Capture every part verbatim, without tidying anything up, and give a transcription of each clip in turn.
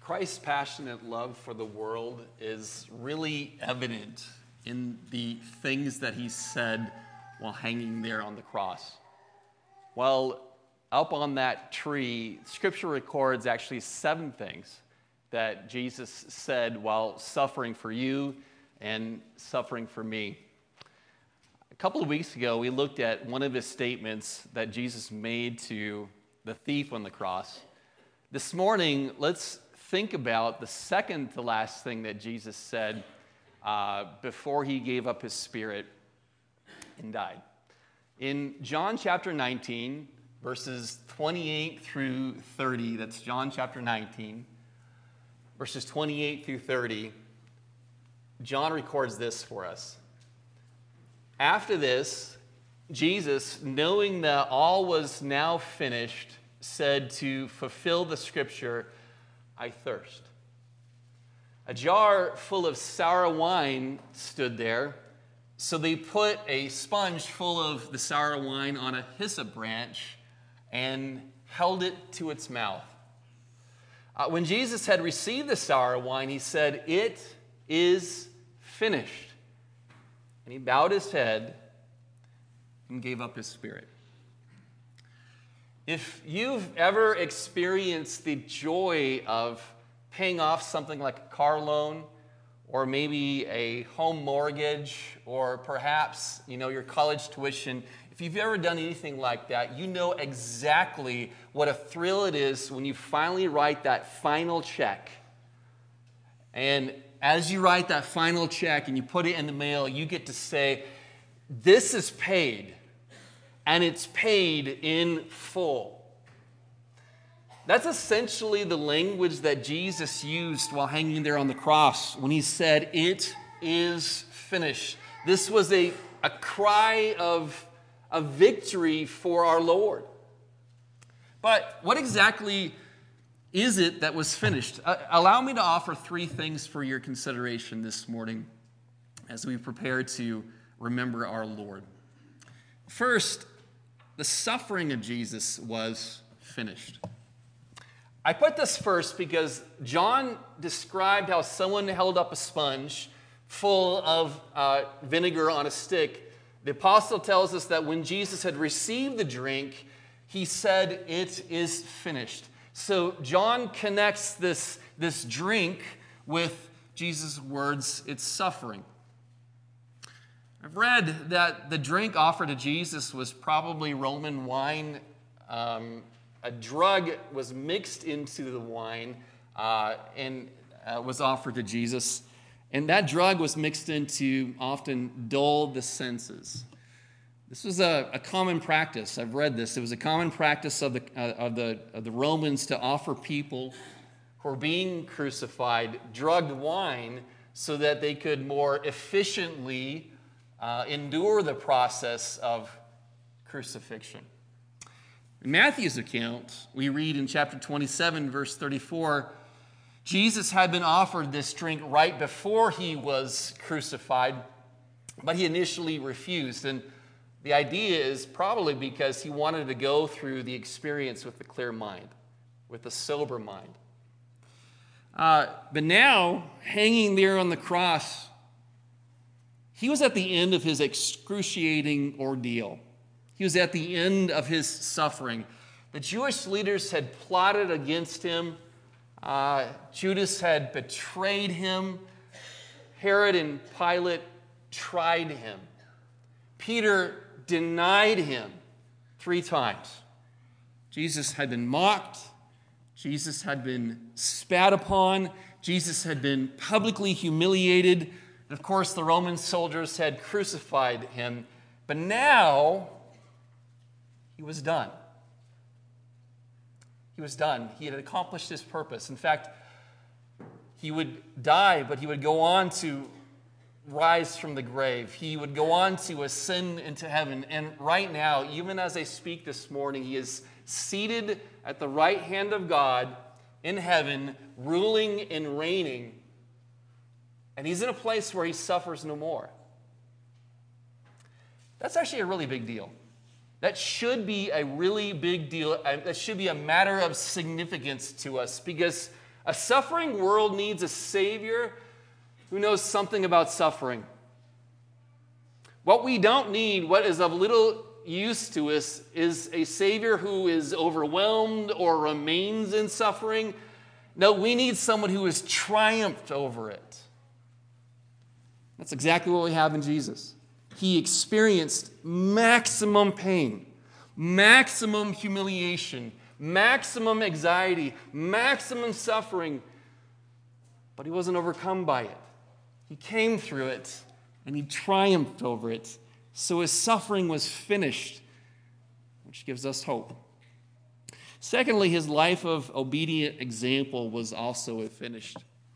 Christ's passionate love for the world is really evident in the things that he said while hanging there on the cross. While up on that tree, Scripture records actually seven things that Jesus said while suffering for you and suffering for me. A couple of weeks ago, we looked at one of his statements that Jesus made to the thief on the cross. This morning, let's think about the second to last thing that Jesus said uh, before he gave up his spirit and died. In John chapter nineteen, verses twenty-eight through thirty, that's John chapter nineteen, verses twenty-eight through thirty, John records this for us. After this, Jesus, knowing that all was now finished, said to fulfill the scripture, I thirst. A jar full of sour wine stood there, so they put a sponge full of the sour wine on a hyssop branch and held it to its mouth. Uh, when Jesus had received the sour wine, he said, it is finished. And he bowed his head and gave up his spirit. If you've ever experienced the joy of paying off something like a car loan, or maybe a home mortgage, or perhaps, you know, your college tuition, if you've ever done anything like that, you know exactly what a thrill it is when you finally write that final check. And as you write that final check and you put it in the mail, you get to say, this is paid. And it's paid in full. That's essentially the language that Jesus used while hanging there on the cross when he said, it is finished. This was a, a cry of a victory for our Lord. But what exactly is it that was finished? Uh, allow me to offer three things for your consideration this morning as we prepare to remember our Lord. First, the suffering of Jesus was finished. I put this first because John described how someone held up a sponge full of uh, vinegar on a stick. The apostle tells us that when Jesus had received the drink, he said, it is finished. So John connects this, this drink with Jesus' words, it's suffering. I've read that the drink offered to Jesus was probably Roman wine. Um, a drug was mixed into the wine uh, and uh, was offered to Jesus. And that drug was mixed in to often dull the senses. This was a, a common practice. I've read this. It was a common practice of the, uh, of the, of the Romans to offer people who were being crucified drugged wine so that they could more efficiently Uh, endure the process of crucifixion. In Matthew's account, we read in chapter twenty-seven, verse thirty-four, Jesus had been offered this drink right before he was crucified, but he initially refused. And the idea is probably because he wanted to go through the experience with a clear mind, with a sober mind. Uh, but now, hanging there on the cross, he was at the end of his excruciating ordeal. He was at the end of his suffering. The Jewish leaders had plotted against him. Uh, Judas had betrayed him. Herod and Pilate tried him. Peter denied him three times. Jesus had been mocked. Jesus had been spat upon. Jesus had been publicly humiliated. Of course, the Roman soldiers had crucified him, but now he was done. He was done. He had accomplished his purpose. In fact, he would die, but he would go on to rise from the grave. He would go on to ascend into heaven. And right now, even as I speak this morning, he is seated at the right hand of God in heaven, ruling and reigning. And he's in a place where he suffers no more. That's actually a really big deal. That should be a really big deal. That should be a matter of significance to us because A suffering world needs a Savior who knows something about suffering. What we don't need, what is of little use to us, is a Savior who is overwhelmed or remains in suffering. No, we need someone who has triumphed over it. That's exactly what we have in Jesus. He experienced maximum pain, maximum humiliation, maximum anxiety, maximum suffering, but he wasn't overcome by it. He came through it, and he triumphed over it. So his suffering was finished, which gives us hope. Secondly, his life of obedient example was also finished.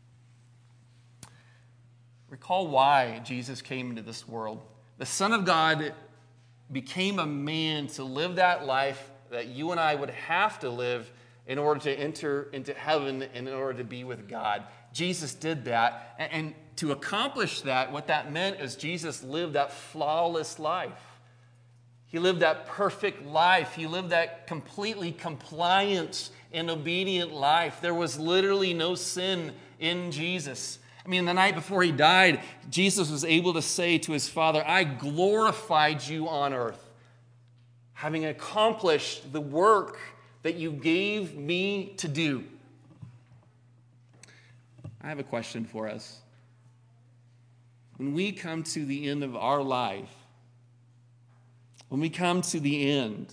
Recall why Jesus came into this world. The Son of God became a man to live that life that you and I would have to live in order to enter into heaven and in order to be with God. Jesus did that. And to accomplish that, what that meant is Jesus lived that flawless life. He lived that perfect life. He lived that completely compliant and obedient life. There was literally no sin in Jesus. I mean, the night before he died, Jesus was able to say to his Father, I glorified you on earth, having accomplished the work that you gave me to do. I have a question for us. When we come to the end of our life, when we come to the end,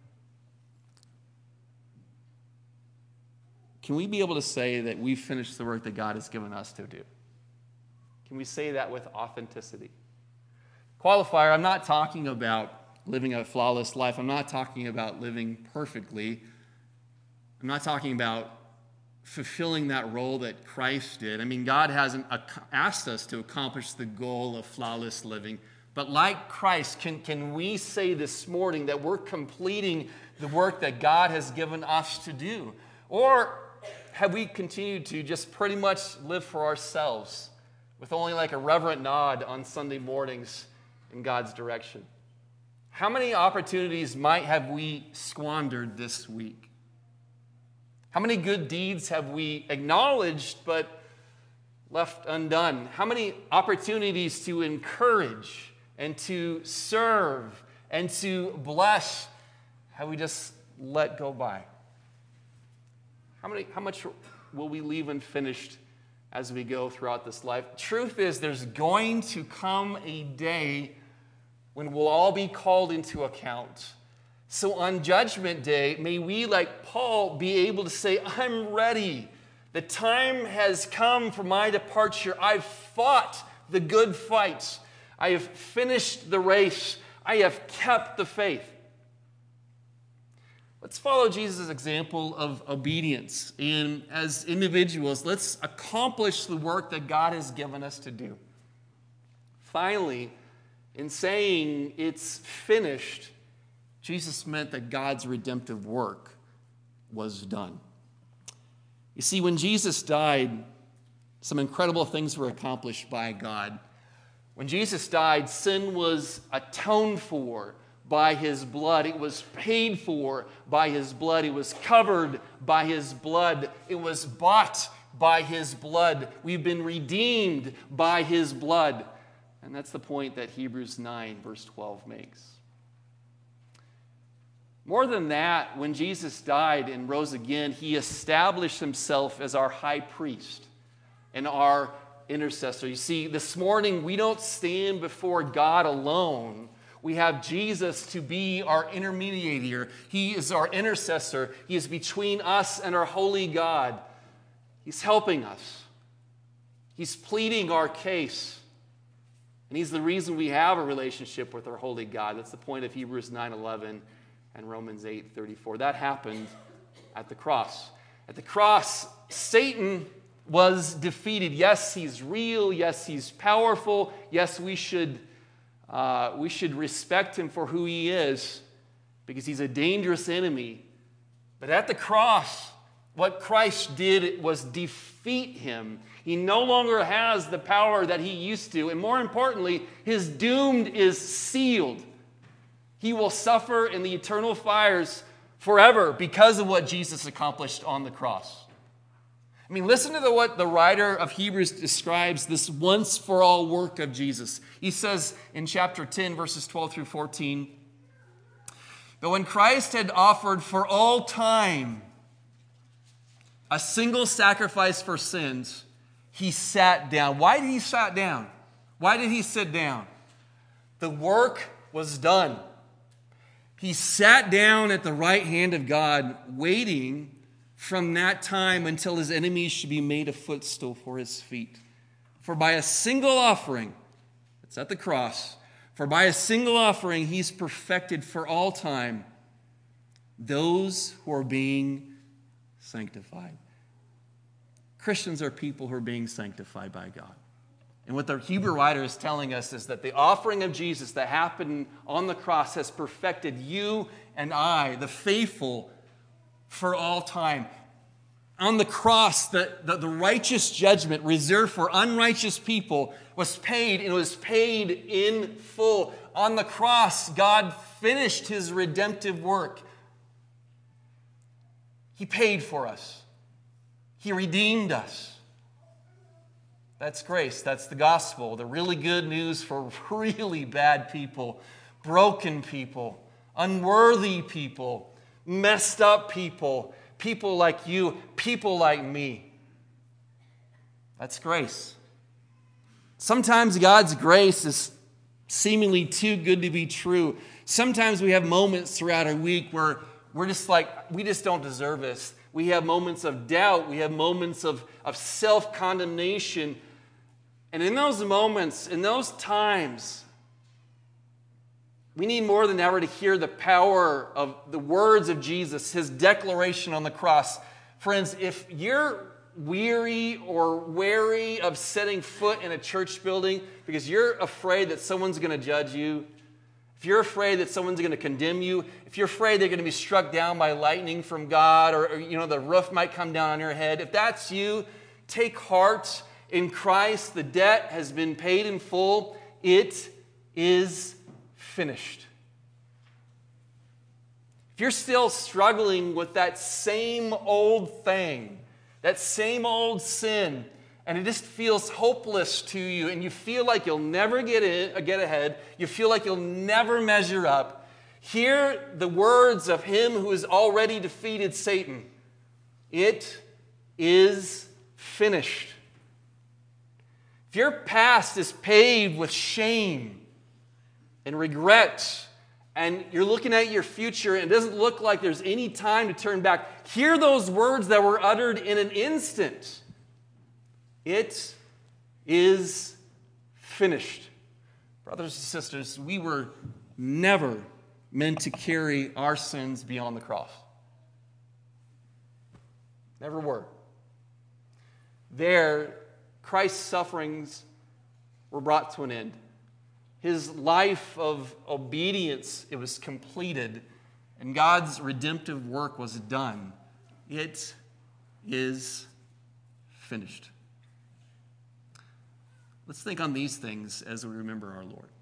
can we be able to say that we've finished the work that God has given us to do? Can we say that with authenticity? Qualifier, I'm not talking about living a flawless life. I'm not talking about living perfectly. I'm not talking about fulfilling that role that Christ did. I mean, God hasn't asked us to accomplish the goal of flawless living. But like Christ, can, can we say this morning that we're completing the work that God has given us to do? Or have we continued to just pretty much live for ourselves with only like a reverent nod on Sunday mornings in God's direction? How many opportunities might have we squandered this week? How many good deeds have we acknowledged but left undone? How many opportunities to encourage and to serve and to bless have we just let go by? How many? How much will we leave unfinished as we go throughout this life? Truth is, there's going to come a day when we'll all be called into account. So on Judgment Day, may we, like Paul, be able to say, I'm ready. The time has come for my departure. I've fought the good fight. I have finished the race. I have kept the faith. Let's follow Jesus' example of obedience. And as individuals, let's accomplish the work that God has given us to do. Finally, in saying it's finished, Jesus meant that God's redemptive work was done. You see, when Jesus died, some incredible things were accomplished by God. When Jesus died, sin was atoned for by his blood. It was paid for by his blood. It was covered by his blood. It was bought by his blood. We've been redeemed by his blood. And that's the point that Hebrews nine, verse twelve makes. More than that, when Jesus died and rose again, he established himself as our high priest and our intercessor. You see, this morning we don't stand before God alone. We have Jesus to be our intermediator. He is our intercessor. He is between us and our holy God. He's helping us. He's pleading our case. And he's the reason we have a relationship with our holy God. That's the point of Hebrews nine eleven and Romans eight thirty-four. That happened at the cross. At the cross, Satan was defeated. Yes, he's real. Yes, he's powerful. Yes, we should, uh, we should respect him for who he is because he's a dangerous enemy. But at the cross, what Christ did was defeat him. He no longer has the power that he used to. And more importantly, his doom is sealed. He will suffer in the eternal fires forever because of what Jesus accomplished on the cross. I mean, listen to the, what the writer of Hebrews describes this once-for-all work of Jesus. He says in chapter ten, verses twelve through fourteen, "But when Christ had offered for all time a single sacrifice for sins, he sat down." Why did he sit down? Why did he sit down? The work was done. He sat down at the right hand of God, waiting from that time until his enemies should be made a footstool for his feet. For by a single offering, it's at the cross, for by a single offering he's perfected for all time those who are being sanctified. Christians are people who are being sanctified by God. And what the Hebrew writer is telling us is that the offering of Jesus that happened on the cross has perfected you and I, the faithful, for all time. On the cross, the, the, the righteous judgment reserved for unrighteous people was paid, and it was paid in full. On the cross, God finished his redemptive work. He paid for us. He redeemed us. That's grace. That's the gospel. The really good news for really bad people, broken people, unworthy people, messed up people, people like you, people like me. That's grace. Sometimes God's grace is seemingly too good to be true. Sometimes we have moments throughout our week where we're just like, we just don't deserve this. We have moments of doubt. We have moments of, of self-condemnation. And in those moments, in those times, we need more than ever to hear the power of the words of Jesus, his declaration on the cross. Friends, if you're weary or wary of setting foot in a church building because you're afraid that someone's going to judge you, if you're afraid that someone's going to condemn you, if you're afraid they're going to be struck down by lightning from God, or, or you know the roof might come down on your head, if that's you, take heart in Christ. The debt has been paid in full. It is finished. If you're still struggling with that same old thing, that same old sin, and it just feels hopeless to you, and you feel like you'll never get in, get ahead, you feel like you'll never measure up, hear the words of him who has already defeated Satan. It is finished. If your past is paved with shame and regret, and you're looking at your future and it doesn't look like there's any time to turn back, hear those words that were uttered in an instant. It is finished. Brothers and sisters, we were never meant to carry our sins beyond the cross. Never were. There, Christ's sufferings were brought to an end. His life of obedience, it was completed, and God's redemptive work was done. It is finished. Let's think on these things as we remember our Lord.